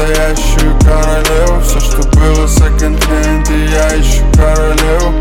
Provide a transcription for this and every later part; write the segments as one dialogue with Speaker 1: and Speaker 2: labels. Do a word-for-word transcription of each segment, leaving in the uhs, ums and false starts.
Speaker 1: настоящую королеву. Все, что было секонд-хенд, и я ищу королеву,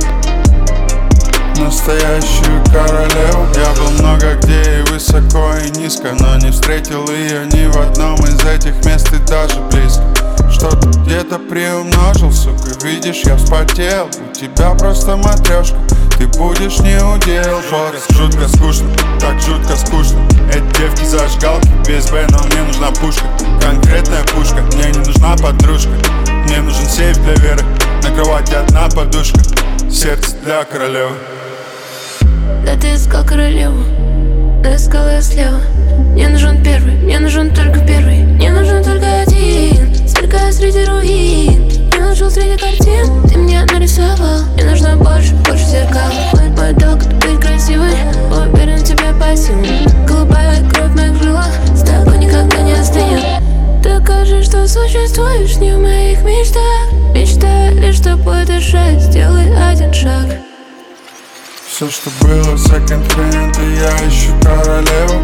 Speaker 1: настоящую королеву. Я был много где и высоко, и низко, но не встретил ее ни в одном из этих мест и даже близко. Что-то где-то приумножил, сука, видишь, я вспотел. У тебя просто матрешка, ты будешь не удел. Жутко, жутко скучно, так жутко скучно. Эти девки зажигалки, без Б, но мне нужна пушка. Конкретная пушка, мне не нужна подружка. Мне нужен сейф для веры, на кровати одна подушка. Сердце для королевы.
Speaker 2: Да ты искал королеву, да искал я слева. Мне нужен первый, мне нужен только первый. Мне нужен только один, сверкая среди руин. Я нашел среди картин, ты меня нарисовал. Мне нужно больше, больше зеркал. Мой, мой долг — быть красивой, уверен, тебе по силам. Голубая кровь в моих жилах, с тобой никогда не остынет. Докажи, что существуешь не в моих мечтах. Мечтаю лишь, чтобы дышать, сделай один шаг.
Speaker 1: Все, что было секонд-хенд, и я ищу королеву,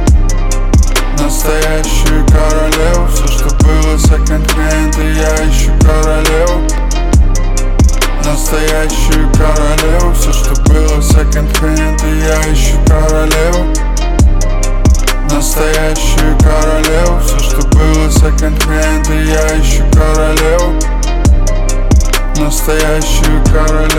Speaker 1: настоящую королеву. Все, что было секонд-хенд, и я ищу королеву, настоящую королеву. Все, что было секонд-хенд, и я ищу королеву, настоящую королеву. Все, что было секонд-хенд, и я ищу королеву, настоящую королеву.